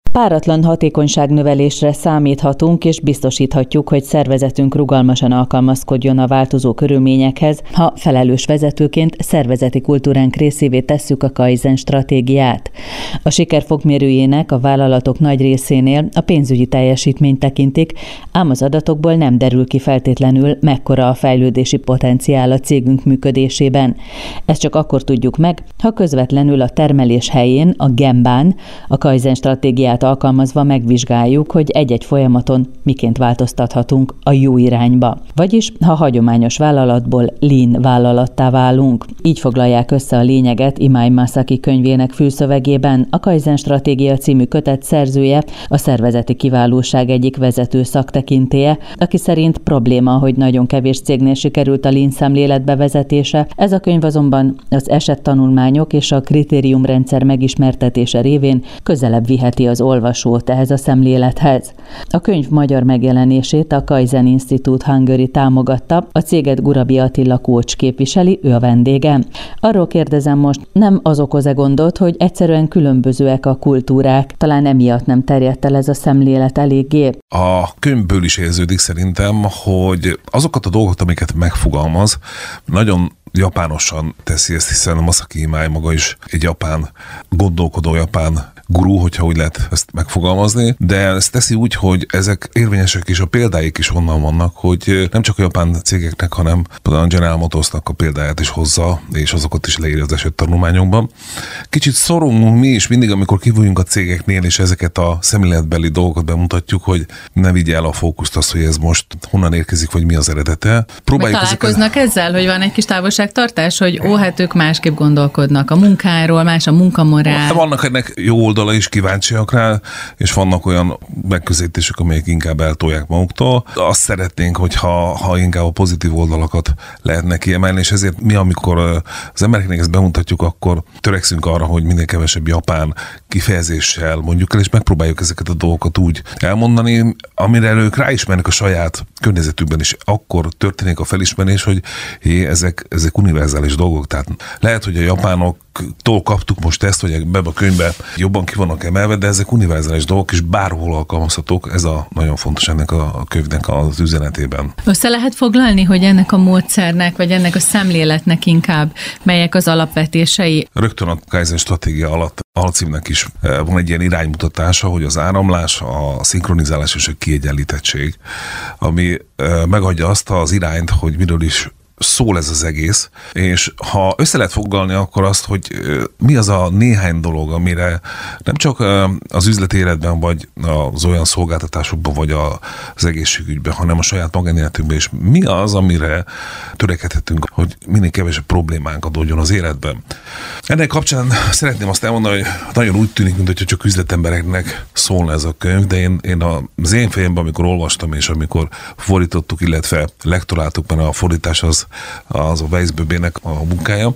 Páratlan hatékonyságnövelésre számíthatunk, és biztosíthatjuk, hogy szervezetünk rugalmasan alkalmazkodjon a változó körülményekhez, ha felelős vezetőként szervezeti kultúránk részévé tesszük a Kaizen stratégiát. A siker fokmérőjének a vállalatok nagy részénél a pénzügyi teljesítményt tekintik, ám az adatokból nem derül ki feltétlenül, mekkora a fejlődési potenciál a cégünk működésében. Ezt csak akkor tudjuk meg, ha közvetlenül a termelés helyén, a Gembán, a Kaizen stratégiát alkalmazva megvizsgáljuk, hogy egy-egy folyamaton miként változtathatunk a jó irányba. Vagyis, ha hagyományos vállalatból lean vállalattá válunk. Így foglalják össze a lényeget Imai Masaki könyvének fülszövegében a Kaizen stratégia című kötet szerzője, a szervezeti kiválóság egyik vezető szaktekintélye, aki szerint probléma, hogy nagyon kevés cégnél sikerült a lean szemlélet bevezetése. Ez a könyv azonban az esettanulmányok és a kritériumrendszer megismertetése révén közelebb viheti az olvasót ehhez a szemlélethez. A könyv magyar megjelenését a Kaizen Institute Hungary támogatta, a céget Gurabi Attila coach képviseli, ő a vendégem. Arról kérdezem most, nem az okoz-e gondot, hogy egyszerűen különbözőek a kultúrák, talán emiatt nem terjedt el ez a szemlélet eléggé? A könyvből is érződik szerintem, hogy azokat a dolgokat, amiket megfogalmaz, nagyon japánosan teszi ezt, hiszen a Masaki Imai maga is egy japán gondolkodó, japán gurú, hogyha úgy lehet ezt megfogalmazni, de ezt teszi úgy, hogy ezek érvényesek és a példáik is onnan vannak, hogy nem csak a japán cégeknek, hanem például a General Motorsnak a példáját is hozza, és azokat is leírja az esettanulmányokban. Kicsit szorongunk mi is mindig, amikor kivújunk a cégeknél, és ezeket a szemléletbeli dolgokat bemutatjuk, hogy ne vigye el a fókuszt az, hogy ez most honnan érkezik, vagy mi az eredete. Találkoznak ezzel, hogy van egy kis távolságtartás, hogy hát ők másképp gondolkodnak a munkáról, más a munkamorál. Vannak ennek jó oldala is, kíváncsiak rá, és vannak olyan megközelítések, amelyek inkább eltolják maguktól. Azt szeretnénk, hogyha inkább a pozitív oldalakat lehetne kiemelni, és ezért mi, amikor az embereknek ezt bemutatjuk, akkor törekszünk arra, hogy minél kevesebb japán kifejezéssel mondjuk el, és megpróbáljuk ezeket a dolgokat úgy elmondani, amire ők ráismernek a saját környezetükben, és akkor történik a felismerés, hogy ezek univerzális dolgok. Tehát lehet, hogy a japánoktól kaptuk most ezt, hogy ebbe a könyvbe jobban ki vannak emelve, de ezek univerzális dolgok, és bárhol alkalmazhatók. Ez a nagyon fontos ennek a könyvnek az üzenetében. Össze lehet foglalni, hogy ennek a módszernek, vagy ennek a szemléletnek inkább melyek az alapvetései? Rögtön a Kaizen stratégia alatt alcímnek is van egy ilyen iránymutatása, hogy az áramlás, a szinkronizálás és a kiegyenlítettség, ami megadja azt az irányt, hogy miről is szól ez az egész, és ha össze lehet foglalni, akkor azt, hogy mi az a néhány dolog, amire nem csak az üzleti életben, vagy az olyan szolgáltatásokban, vagy az egészségügyben, hanem a saját magánéletünkben is, mi az, amire törekedhetünk, hogy minél kevesebb problémánk adódjon az életben. Ennek kapcsán szeretném azt elmondani, hogy nagyon úgy tűnik, mintha csak üzletembereknek szólna ez a könyv, de én az én fejemben, amikor olvastam, és amikor fordítottuk, illetve lektoráltuk, mert a fordítás az a Weissböbének a munkája.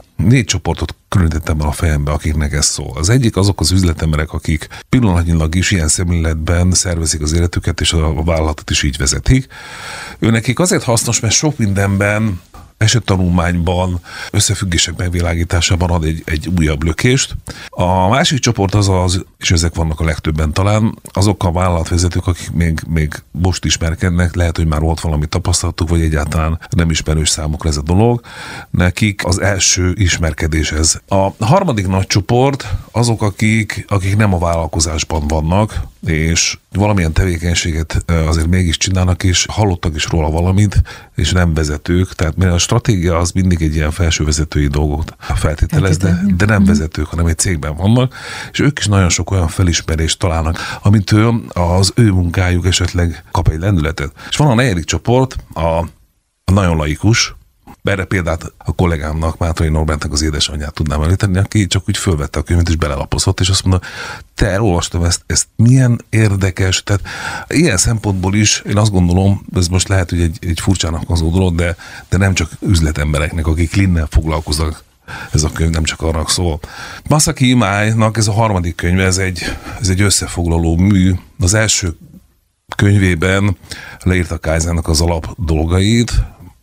4 csoportot különítettem el a fejembe, akiknek ez szól. Az egyik azok az üzletemberek, akik pillanatnyilag is ilyen szemléletben szervezik az életüket, és a vállalatot is így vezetik. Őnekik azért hasznos, mert sok mindenben, esettanulmányban, összefüggések megvilágításában ad egy újabb lökést. A másik csoport az, és ezek vannak a legtöbben talán, azok a vállalatvezetők, akik még most ismerkednek, lehet, hogy már volt valami tapasztalatuk, vagy egyáltalán nem ismerős számukra ez a dolog. Nekik az első ismerkedés ez. A harmadik nagy csoport azok, akik nem a vállalkozásban vannak, és valamilyen tevékenységet azért mégis csinálnak, és hallottak is róla valamit, és nem vezetők. Tehát mert a stratégia az mindig egy ilyen felső vezetői dolgot feltételez, de nem vezetők, hanem egy cégben vannak, és ők is nagyon sok olyan felismerést találnak, amitől az ő munkájuk esetleg kap egy lendületet. És van a negyedik csoport, a nagyon laikus. Erre példát a kollégámnak, Mátrai Norbertnek az édesanyját tudnám említeni, aki csak úgy fölvette a könyvet és belelapozott, és azt mondta, te elolvastam ezt milyen érdekes, tehát ilyen szempontból is én azt gondolom, ez most lehet, hogy egy furcsának hangzó dolog, de nem csak üzletembereknek, akik linnel foglalkoznak, ez a könyv nem csak arra szól. Masaki Imainak ez a harmadik könyve, ez egy összefoglaló mű. Az első könyvében leírta Kaizennek az alap dolgait,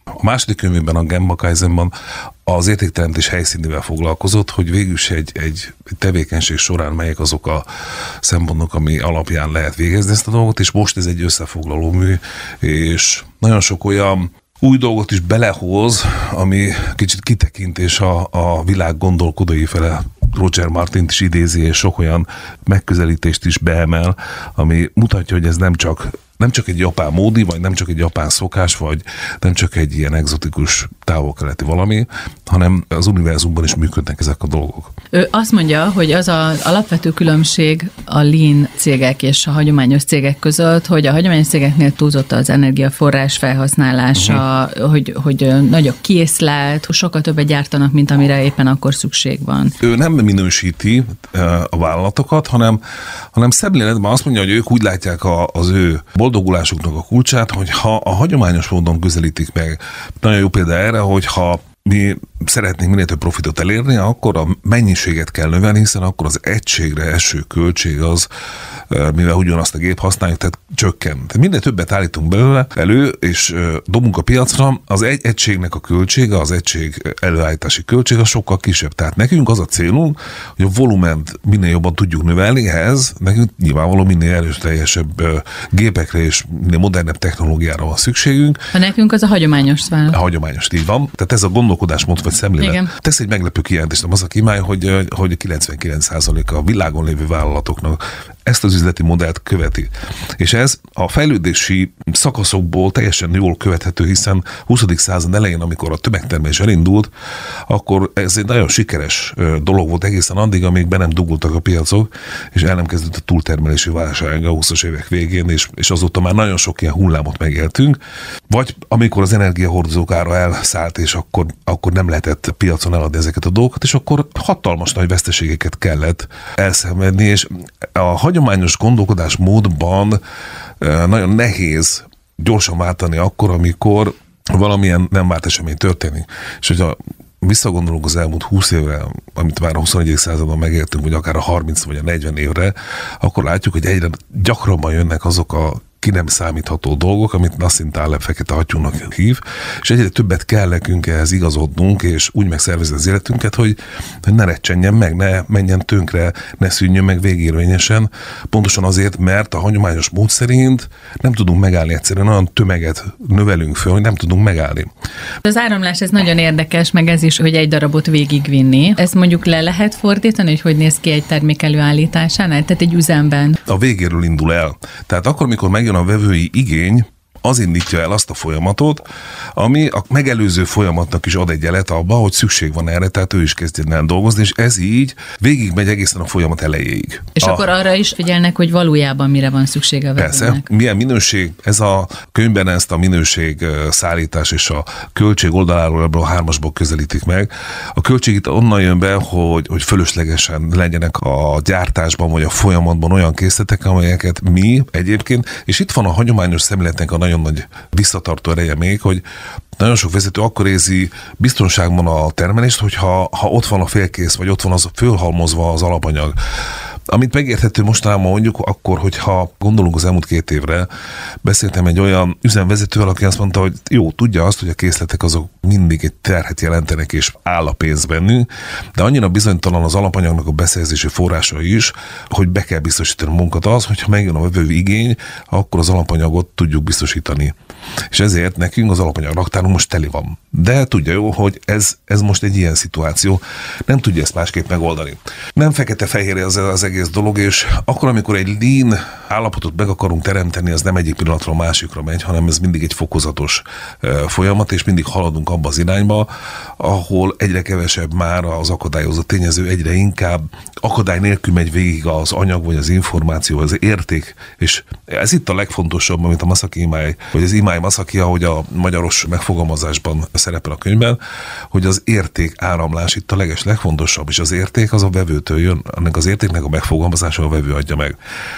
A második könyvében, a Gemba Kaizenban az értékteremtés helyszínével foglalkozott, hogy végülis egy tevékenység során melyek azok a szempontok, ami alapján lehet végezni ezt a dolgot, és most ez egy összefoglaló mű, és nagyon sok olyan új dolgot is belehoz, ami kicsit kitekintés a világ gondolkodói fele. Roger Martint is idézi, és sok olyan megközelítést is beemel, ami mutatja, hogy ez nem csak egy japán módi, vagy nem csak egy japán szokás, vagy nem csak egy ilyen egzotikus távol-keleti valami, hanem az univerzumban is működnek ezek a dolgok. Ő azt mondja, hogy az az alapvető különbség a lean cégek és a hagyományos cégek között, hogy a hagyományos cégeknél túlzott az energiaforrás felhasználása, hogy nagyobb készlet, sokkal többet gyártanak, mint amire éppen akkor szükség van. Ő nem minősíti a vállalatokat, hanem szemléletben azt mondja, hogy ők úgy látják az ő boldogulásuknak a kulcsát, hogy ha a hagyományos módon közelítik meg, nagyon jó példa erre, hogyha mi szeretnénk minél több profitot elérni, akkor a mennyiséget kell növelni, hiszen akkor az egységre eső költség az, mivel ugyanazt a gép használjuk, tehát csökken. Tehát minél többet állítunk belőle elő, és dobunk a piacra, az egy egységnek a költsége, az egység előállítási költsége sokkal kisebb. Tehát nekünk az a célunk, hogy a volument minél jobban tudjuk növelni, ehhez nekünk nyilvánvaló minél erőteljesebb gépekre és minél modernebb technológiára van szükségünk. Ha nekünk az a hagyományos vállalat. A hagyományos, így van. Tehát ez a gondolkodásmód vagy szemlélet. Igen. Tesz egy meglepő kijelentést a Masaki Imai, hogy 99% a világon lévő vállalatoknak ezt az üzleti modellt követi. És ez a fejlődési szakaszokból teljesen jól követhető, hiszen 20. század elején, amikor a tömegtermelés elindult, akkor ez egy nagyon sikeres dolog volt egészen addig, amíg be nem dugultak a piacok, és el nem kezdődött a túltermelési válság a 20-as évek végén, és azóta már nagyon sok ilyen hullámot megéltünk. Vagy amikor az energiahordozók ára elszállt, és akkor nem lehetett piacon eladni ezeket a dolgokat, és akkor hatalmas nagy veszteségeket kellett elszenvedni, és a hagyományos gondolkodásmódban nagyon nehéz gyorsan váltani akkor, amikor valamilyen nem várt esemény történik. És hogyha visszagondolunk az elmúlt 20 évre, amit már a 21. században megéltünk, vagy akár a 30 vagy a 40 évre, akkor látjuk, hogy egyre gyakrabban jönnek azok a ki nem számítható dolgok, amit Nassim Taleb fekete hattyúnak hív, és egyre többet kell nekünk ehhez igazodnunk, és úgy megszervezni az életünket, hogy ne recsenjen meg, ne menjen tönkre, ne szűnjön meg végérvényesen, pontosan azért, mert a hagyományos mód szerint nem tudunk megállni, egyszerűen olyan tömeget növelünk föl, hogy nem tudunk megállni. Az áramlás, ez nagyon érdekes, meg ez is, hogy egy darabot végigvinni. Ezt mondjuk le lehet fordítani, hogy néz ki egy termék előállításánál, tehát egy üzemben? A végéről indul el. Tehát akkor, mikor megjön a vevői igény, az indítja el azt a folyamatot, ami a megelőző folyamatnak is ad egy jelet abba, hogy szükség van erre, tehát ő is kezdjen el dolgozni, és ez így végigmegy egészen a folyamat elejéig. És akkor arra is figyelnek, hogy valójában mire van szüksége a vevőnek. Persze, milyen minőség, ez a könyvben ezt a minőség szállítás és a költség oldaláról ebből a 3-asból közelítik meg. A költség itt onnan jön be, hogy fölöslegesen legyenek a gyártásban vagy a folyamatban olyan készletek, amelyeket mi egyébként, és itt van a hagyományos szemléletnek a nagyon nagy visszatartó ereje még, hogy nagyon sok vezető akkor érzi biztonságban a termelést, hogyha ott van a félkész, vagy ott van az fölhalmozva az alapanyag. Amit megérthető mostanában mondjuk akkor, hogyha gondolunk az elmúlt 2 évre, beszéltem egy olyan üzemvezetővel, aki azt mondta, hogy jó, tudja azt, hogy a készletek azok mindig egy terhet jelentenek, és áll a pénz bennünk, de annyira bizonytalan az alapanyagnak a beszerzési forrása is, hogy be kell biztosítani munkat az, hogyha megjön a vevő igény, akkor az alapanyagot tudjuk biztosítani. És ezért nekünk az alapanyag raktárunk most teli van. De tudja jó, hogy ez most egy ilyen szituáció, nem tudja ezt másképp megoldani. Nem fekete-fehér az egész dolog, és akkor, amikor egy lean állapotot meg akarunk teremteni, az nem egyik pillanatról a másikra megy, hanem ez mindig egy fokozatos folyamat, és mindig haladunk abba az irányba, ahol egyre kevesebb már az akadályozó tényező, egyre inkább akadály nélkül megy végig az anyag, vagy az információ, az érték, és ez itt a legfontosabb, amit a Masaki Imai, vagy az Imai Masaki, ahogy a magyaros megfogalmazásban szerepel a könyvben, hogy az érték áramlás itt a legfontosabb, és az érték az a vevőtől jön, annak az értéknek a megfogalmazása a vevő adja meg.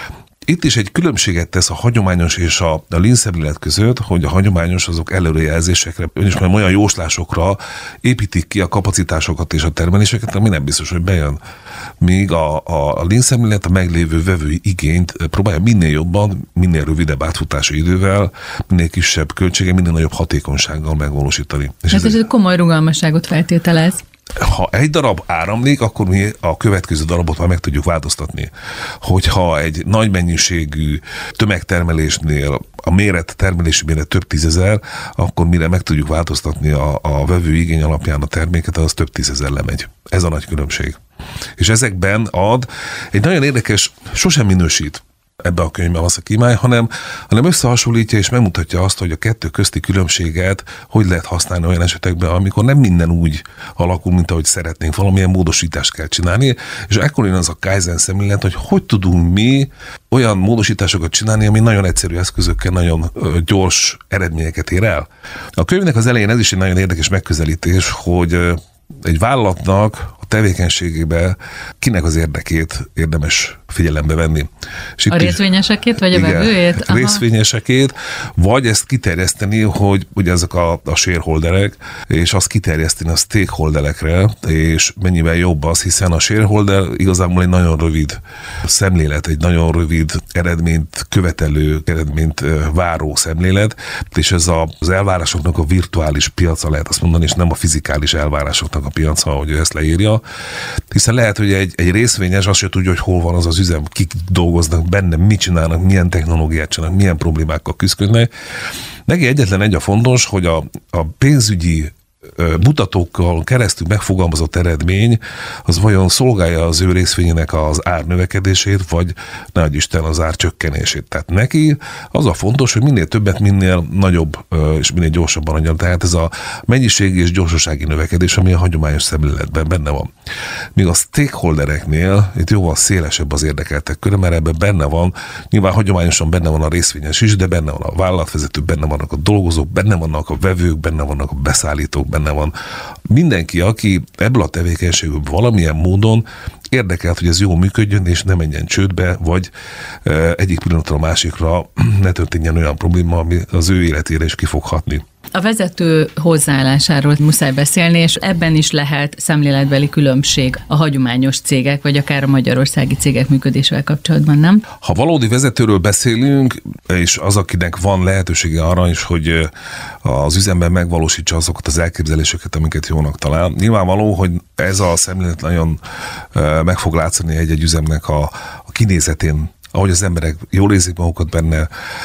Itt is egy különbséget tesz a hagyományos és a lean szemlélet között, hogy a hagyományos azok előrejelzésekre, és majd olyan jóslásokra építik ki a kapacitásokat és a termeléseket, ami nem biztos, hogy bejön. Míg a lean szemlélet a meglévő vevői igényt próbálja minél jobban, minél rövidebb átfutási idővel, minél kisebb költsége, minél nagyobb hatékonysággal megvalósítani. És ez egy komoly rugalmasságot feltételez. Ha egy darab áramlik, akkor mi a következő darabot már meg tudjuk változtatni. Hogyha egy nagy mennyiségű tömegtermelésnél a termelési méret több tízezer, akkor mire meg tudjuk változtatni a vevő igény alapján a terméket, az több tízezer lemegy. Ez a nagy különbség. És ezekben ad egy nagyon érdekes, sosem minősít ebbe a könyvben Maszaki Imály, hanem összehasonlítja és megmutatja azt, hogy a kettő közti különbséget hogy lehet használni olyan esetekben, amikor nem minden úgy alakul, mint ahogy szeretnénk, valamilyen módosítást kell csinálni, és ekkor jön az a Kaizen szemlélet, hogy tudunk mi olyan módosításokat csinálni, ami nagyon egyszerű eszközökkel nagyon gyors eredményeket ér el. A könyvnek az elején ez is egy nagyon érdekes megközelítés, hogy egy vállalatnak a tevékenységébe kinek az érdekét érdemes figyelembe venni. A részvényesekét, vagy a vevőjét? A részvényesekét, vagy ezt kiterjeszteni, hogy ugye ezek a shareholderek, és azt kiterjeszteni a stakeholderekre, és mennyivel jobb az, hiszen a shareholder igazából egy nagyon rövid szemlélet, egy nagyon rövid eredményt követelő, eredményt váró szemlélet, és ez az elvárásoknak a virtuális piaca, lehet azt mondani, és nem a fizikális elvárásoknak a piaca, ahogy ő ezt leírja. Hiszen lehet, hogy egy részvényes azt se tudja, hogy hol van az üzem, kik dolgoznak benne, mit csinálnak, milyen technológiát csinálnak, milyen problémákkal küzdködnek. Neki egyetlen egy a fontos, hogy a pénzügyi mutatókkal keresztül megfogalmazott eredmény, az vajon szolgálja az ő részvényének az ár növekedését, vagy nehogy Isten az ár csökkenését. Tehát neki az a fontos, hogy minél többet, minél nagyobb és minél gyorsabban adjon. Tehát ez a mennyiségi és gyorsasági növekedés, ami a hagyományos szemléletben benne van. Míg a stakeholdereknél itt jóval szélesebb az érdekeltek köre, mert ebben benne van, nyilván hagyományosan benne van a részvényes is, de benne van a vállalatvezető, benne vannak a dolgozók, benne vannak a vevők, benne vannak a beszállítók, benne van mindenki, aki ebből a tevékenységből valamilyen módon érdekelt, hogy ez jól működjön, és ne menjen csődbe, vagy egyik pillanatra a másikra ne történjen olyan probléma, ami az ő életére is ki fog hatni. A vezető hozzáállásáról muszáj beszélni, és ebben is lehet szemléletbeli különbség a hagyományos cégek, vagy akár a magyarországi cégek működésével kapcsolatban, nem? Ha valódi vezetőről beszélünk, és az, akinek van lehetősége arra is, hogy az üzemben megvalósítsa azokat az elképzeléseket, amiket jónak talál. Nyilvánvaló, hogy ez a szemlélet nagyon meg fog látszani egy üzemnek a kinézetén, ahogy az emberek jól érzik magukat benne,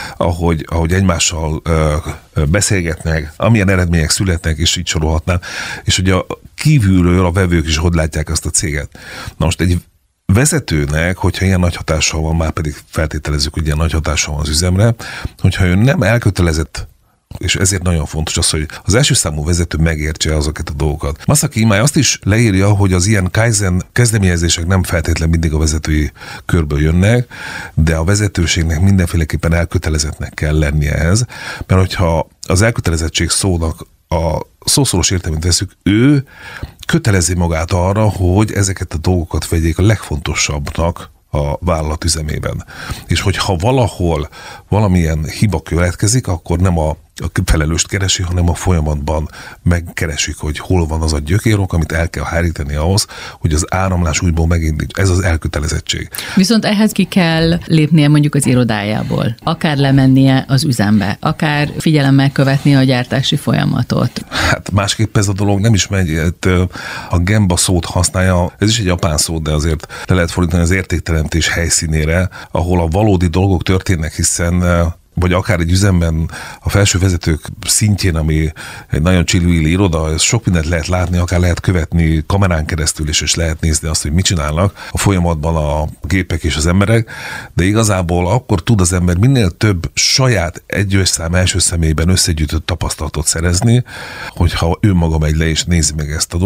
ahogy egymással beszélgetnek, amilyen eredmények születnek, és így sorolhatnám, és ugye kívülről a vevők is hogy látják azt a céget. Na most egy vezetőnek, hogyha ilyen nagy hatással van, már pedig feltételezzük, hogy ilyen nagy hatással van az üzemre, hogyha ő nem elkötelezett, és ezért nagyon fontos az, hogy az első számú vezető megértse azokat a dolgokat. Maszaki Imály azt is leírja, hogy az ilyen Kaizen kezdeményezések nem feltétlenül mindig a vezetői körből jönnek, de a vezetőségnek mindenféleképpen elkötelezettnek kell lennie ehhez, mert hogyha az elkötelezettség szónak a szószoros értelmét veszük, ő kötelezi magát arra, hogy ezeket a dolgokat vegyék a legfontosabbnak a vállalat üzemében. És hogyha valahol valamilyen hiba következik, akkor nem a felelőst keresi, hanem a folyamatban megkeresik, hogy hol van az a gyökérok, amit el kell hárítani ahhoz, hogy az áramlás újból megindítsa. Ez az elkötelezettség. Viszont ehhez ki kell lépnie mondjuk az irodájából, akár lemennie az üzembe, akár figyelemmel követnie a gyártási folyamatot. Hát másképp ez a dolog nem is megy. A Gemba szót használja, ez is egy japán szó, de azért le lehet fordítani az értékteremtés helyszínére, ahol a valódi dolgok történnek, hiszen vagy akár egy üzemben a felső vezetők szintjén, ami egy nagyon chillvilli iroda, ez sok mindent lehet látni, akár lehet követni kamerán keresztül is, és lehet nézni azt, hogy mit csinálnak a folyamatban a gépek és az emberek, de igazából akkor tud az ember minél több saját egyőszám első személyben összegyűjtött tapasztalatot szerezni, hogyha ő maga megy le és nézi meg ezt a dolgot.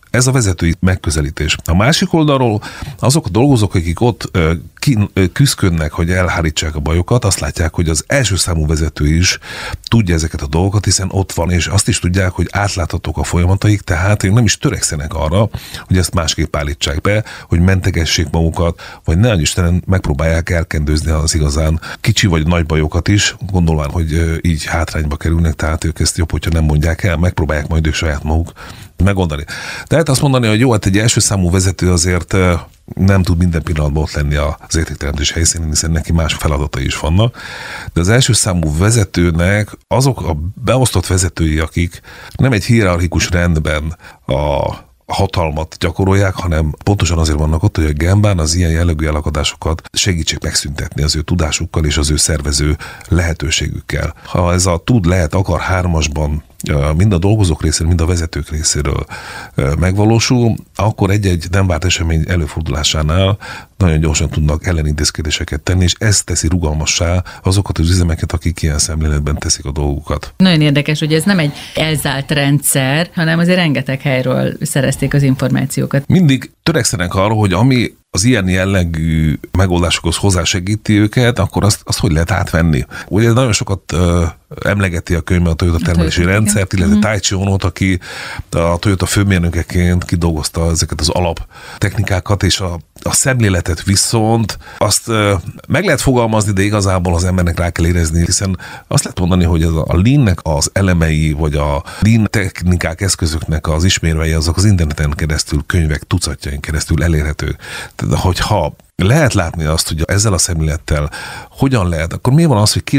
Ez a vezetői megközelítés. A másik oldalról azok a dolgozók, akik ott küszködnek, hogy elhárítsák a bajokat, azt látják, hogy az első számú vezető is tudja ezeket a dolgokat, hiszen ott van, és azt is tudják, hogy átláthatók a folyamataik, tehát ők nem is törekszenek arra, hogy ezt másképp állítsák be, hogy mentegessék magukat, vagy ne Istenen megpróbálják elkendőzni az igazán kicsi vagy nagy bajokat is, gondolván, hogy így hátrányba kerülnek, tehát ők ezt jobb, hogyha nem mondják el, megpróbálják majd ők saját maguk megoldani. Tehát azt mondani, hogy jó, hát egy első számú vezető azért nem tud minden pillanatban ott lenni az értékteremtés helyszínén, hiszen neki más feladatai is vannak, de az első számú vezetőnek azok a beosztott vezetői, akik nem egy hierarchikus rendben a hatalmat gyakorolják, hanem pontosan azért vannak ott, hogy a Genbán az ilyen jellegű elakadásokat segítsék megszüntetni az ő tudásukkal és az ő szervező lehetőségükkel. Ha ez a tud, lehet, akar hármasban mind a dolgozók részéről, mind a vezetők részéről megvalósul, akkor egy-egy nem várt esemény előfordulásánál nagyon gyorsan tudnak ellenintézkedéseket tenni, és ez teszi rugalmassá azokat az üzemeket, akik ilyen szemléletben teszik a dolgukat. Nagyon érdekes, hogy ez nem egy elzárt rendszer, hanem azért rengeteg helyről szerezték az információkat. Mindig törekszenek arra, hogy ami az ilyen jellegű megoldásokhoz hozzásegíti őket, akkor azt hogy lehet átvenni. Ugye nagyon sokat emlegeti a könyvben a Toyota termelési rendszert, illetve Taichi Onót, aki a Toyota főmérnökeként kidolgozta ezeket az alaptechnikákat, és a szemléletet viszont azt meg lehet fogalmazni, de igazából az embernek rá kell érezni, hiszen azt lehet mondani, hogy a Lean-nek az elemei, vagy a Lean technikák, eszközöknek az ismérvei, azok az interneten keresztül, könyvek tucatjain keresztül elérhetők. Tehát, hogyha lehet látni azt, hogy ezzel a szemlélettel hogyan lehet, akkor miért van az, hogy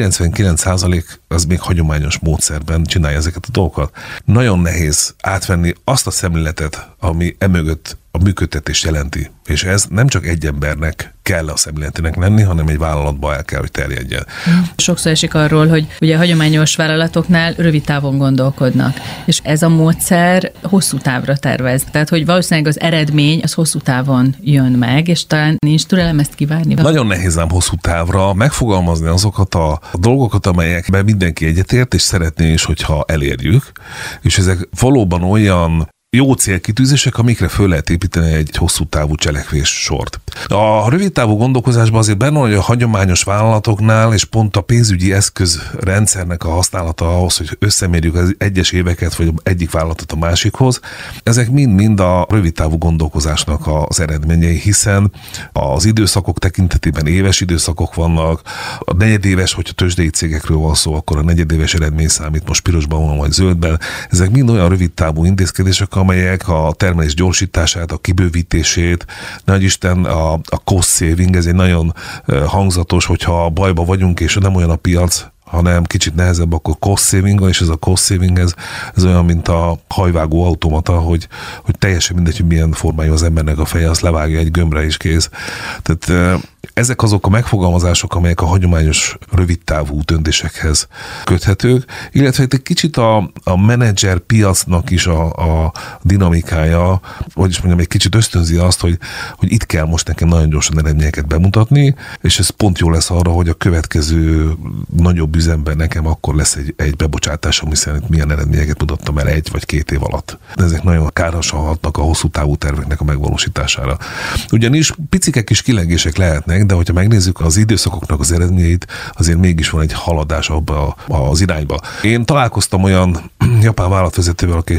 99% az még hagyományos módszerben csinálja ezeket a dolgokat? Nagyon nehéz átvenni azt a szemléletet, ami emögött a működtetést jelenti. És ez nem csak egy embernek kell a szemléletének lenni, hanem egy vállalatba el kell, hogy terjedjen. Sokszor esik arról, hogy ugye a hagyományos vállalatoknál rövid távon gondolkodnak, és ez a módszer hosszú távra tervez. Tehát, hogy valószínűleg az eredmény az hosszú távon jön meg, és talán nincs türelem ezt kívánni. Nagyon nehéz ám hosszú távra megfogalmazni azokat a dolgokat, amelyekben mindenki egyetért, és szeretné is, hogyha elérjük, és ezek valóban olyan jó célkitűzések, amikre föl lehet építeni egy hosszú távú cselekvés sort. A rövid távú gondolkozásban azért benne, hogy a hagyományos vállalatoknál, és pont a pénzügyi eszközrendszernek a használata ahhoz, hogy összemérjük az egyes éveket, vagy egyik vállalatot a másikhoz, ezek mind-mind a rövid távú gondolkozásnak az eredményei, hiszen az időszakok tekintetében éves időszakok vannak, a negyedéves, hogyha tőzsdei cégekről van szó, akkor a negyedéves eredmény számít, most pirosban van, vagy zöldben. Ezek mind olyan rövid távú intézkedések, amelyek a termelés gyorsítását, a kibővítését, nagyisten a cost saving, ez egy nagyon hangzatos, hogyha bajba vagyunk, és nem olyan a piac, hanem kicsit nehezebb, akkor cost saving van, és ez a cost saving, ez olyan, mint a hajvágó automata, hogy teljesen mindegy, hogy milyen formájú az embernek a feje, azt levágja egy gömbre is kész. Tehát ezek azok a megfogalmazások, amelyek a hagyományos rövidtávú döntésekhez köthetők, illetve egy kicsit a menedzser piacnak is a dinamikája, hogy is mondjam, egy kicsit ösztönzi azt, hogy itt kell most nekem nagyon gyorsan eredményeket bemutatni, és ez pont jó lesz arra, hogy a következő nagyobb üzemben nekem akkor lesz egy bebocsátás, ami szerint milyen eredményeket mutattam el 1 vagy 2 év alatt. De ezek nagyon károsan hatnak a hosszú távú terveknek a megvalósítására. Ugyanis picike kis kilengések lehetnek, de hogyha megnézzük az időszakoknak az eredményeit, azért mégis van egy haladás abba az irányba. Én találkoztam olyan japán vállalatvezetővel, aki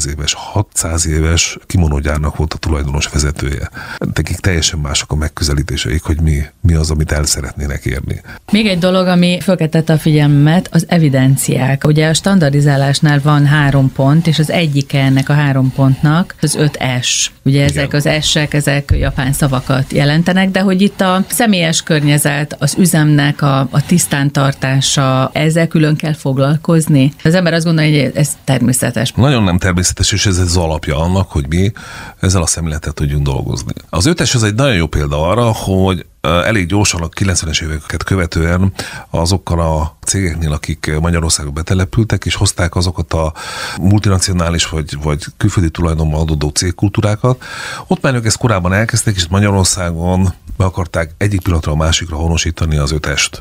600 éves kimonógyárnak volt a tulajdonos vezetője. Nekik teljesen mások a megközelítéseik, hogy mi az, amit el szeretnének érni. Még egy dolog, ami fölkeltette a figyelmet, az evidenciák. Ugye a standardizálásnál van 3 pont, és az egyike ennek a 3 pontnak az 5S. Ugye ezek az S-ek, ezek japán szavakat jelentenek, de hogy itt a személyes környezet, az üzemnek a tisztántartása, ezzel külön kell foglalkozni. Az ember azt gondolja, hogy ez természetes. Nagyon nem természetes, és ez az alapja annak, hogy mi ezzel a szemlélettel tudjunk dolgozni. Az 5S az egy nagyon jó példa arra, hogy elég gyorsan a 90-es éveket követően azokkal a cégeknél, akik Magyarországon betelepültek, és hozták azokat a multinacionális vagy külföldi tulajdonban adódó cégkultúrákat. Ott már ők ezt korábban elkezdték, és Magyarországon be akarták egyik pillanatra a másikra honosítani az 5S-t.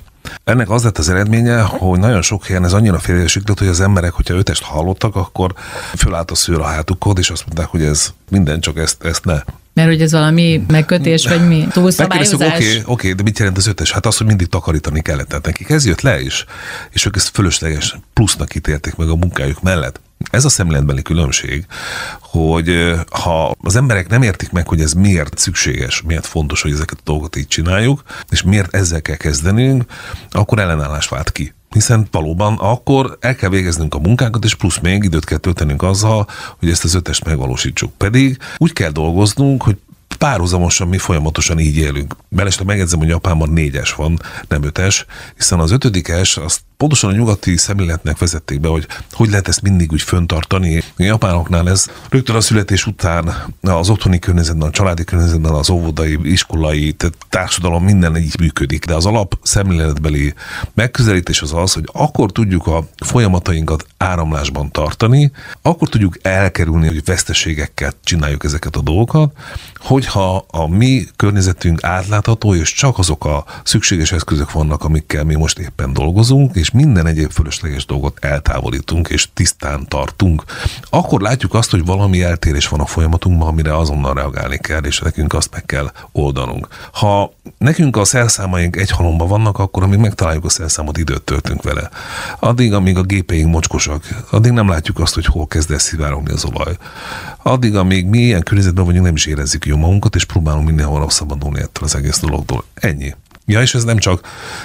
Ennek az lett az eredménye, hogy nagyon sok helyen ez annyira félresiklott, hogy az emberek, hogyha 5-est hallottak, akkor fölállt a szőr a hátukon, és azt mondták, hogy ez minden, csak ezt ne. Mert hogy ez valami megkötés, vagy mi? Túlszabályozás? Oké, de mit jelent az 5-es? Hát az, hogy mindig takarítani kellett. Tehát nekik ez jött le is, és ők ezt fölösleges plusznak ítélték meg a munkájuk mellett. Ez a szemléletbeli különbség, hogy ha az emberek nem értik meg, hogy ez miért szükséges, miért fontos, hogy ezeket a dolgokat így csináljuk, és miért ezzel kell kezdenünk, akkor ellenállás vált ki. Hiszen valóban akkor el kell végeznünk a munkánkat, és plusz még időt kell töltenünk azzal, hogy ezt az 5-est megvalósítsuk. Pedig úgy kell dolgoznunk, hogy párhuzamosan mi folyamatosan így élünk. Mellesleg megjegyzem, hogy Japánban 4-es van, nem 5-es, hiszen az 5-es azt pontosan a nyugati szemléletnek vezették be, hogy lehet ezt mindig úgy föntartani. A japánoknál ez rögtön a születés után az otthoni környezetben, a családi környezetben, az óvodai, iskolai, tehát társadalom minden így működik. De az alap szemléletbeli megközelítés az, hogy akkor tudjuk a folyamatainkat áramlásban tartani, akkor tudjuk elkerülni, hogy veszteségekkel csináljuk ezeket a dolgokat, hogyha a mi környezetünk átlátható, és csak azok a szükséges eszközök vannak, amikkel mi most éppen dolgozunk, és minden egyéb fölösleges dolgot eltávolítunk, és tisztán tartunk, akkor látjuk azt, hogy valami eltérés van a folyamatunkban, amire azonnal reagálni kell, és nekünk azt meg kell oldanunk. Ha nekünk a szerszámaink egy halomban vannak, akkor amíg megtaláljuk a szerszámot, időt töltünk vele. Addig, amíg a gépeink mocskosak, addig nem látjuk azt, hogy hol kezd el szivárogni az olaj. Addig, amíg mi ilyen környezetben vagyunk, nem is érezzük jó magunkat, és próbálunk mindenhol szabadulni ettől az egész dologtól. Ennyi. Ja, és ez nem csak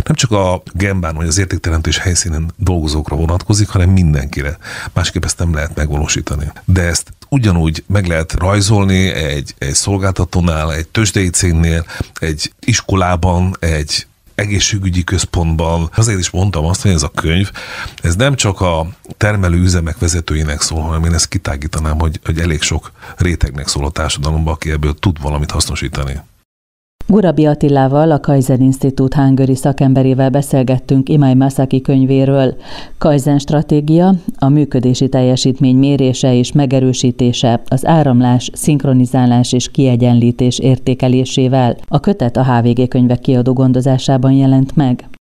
a Genbán vagy az értékteremtés helyszínen dolgozókra vonatkozik, hanem mindenkire. Másképp ezt nem lehet megvalósítani. De ezt ugyanúgy meg lehet rajzolni egy szolgáltatónál, egy tőzsdei cégnél, egy iskolában, egy egészségügyi központban. Azért is mondtam azt, hogy ez a könyv, ez nem csak a termelő üzemek vezetőinek szól, hanem én ezt kitágítanám, hogy elég sok rétegnek szól a társadalomban, aki ebből tud valamit hasznosítani. Gurabi Attilával, a Kaizen Institute Hungary szakemberével beszélgettünk Imai Masaki könyvéről. Kaizen stratégia, a működési teljesítmény mérése és megerősítése, az áramlás, szinkronizálás és kiegyenlítés értékelésével. A kötet a HVG Könyvek kiadó gondozásában jelent meg.